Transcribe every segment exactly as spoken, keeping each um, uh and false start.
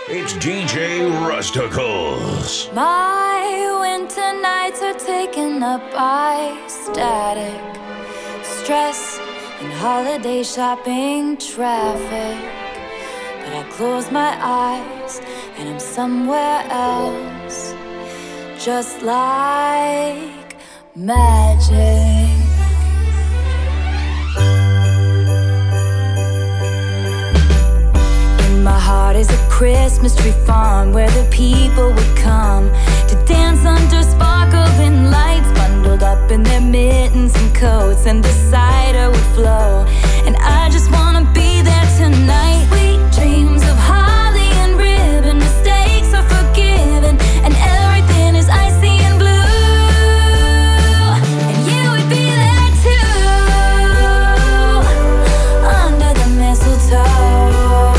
It's D J Rusticles. My winter nights are taken up by static, stress, and holiday shopping traffic. But I close my eyes and I'm somewhere else, just like magic. My heart is a Christmas tree farm where the people would come to dance under sparkling lights, bundled up in their mittens and coats, and the cider would flow. And I just wanna be there tonight. Sweet dreams of holly and ribbon, mistakes are forgiven, and everything is icy and blue. And you would be there too, under the mistletoe.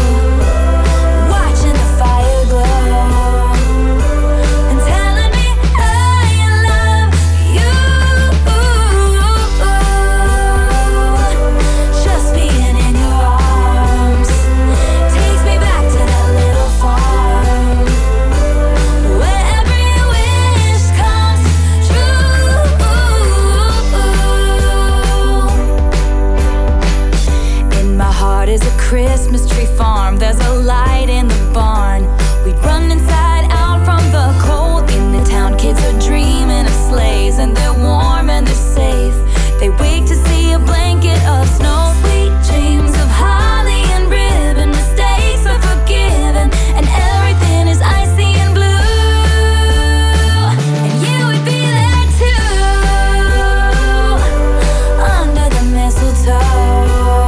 Christmas tree farm, there's a light in the barn. We'd run inside out from the cold. In the town, kids are dreaming of sleighs, and they're warm and they're safe. They wake to see a blanket of snow. Sweet dreams of holly and ribbon, mistakes are forgiven, and everything is icy and blue. And you would be there too, under the mistletoe.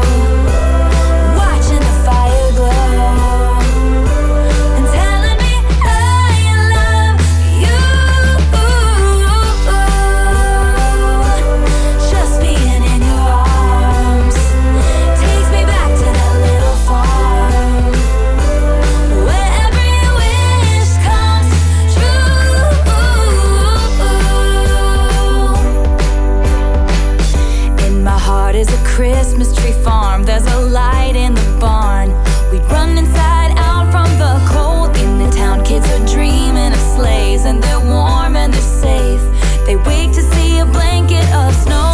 Christmas tree farm, there's a light in the barn. We'd run inside out from the cold. In the town, kids are dreaming of sleighs, and they're warm and they're safe. They wake to see a blanket of snow.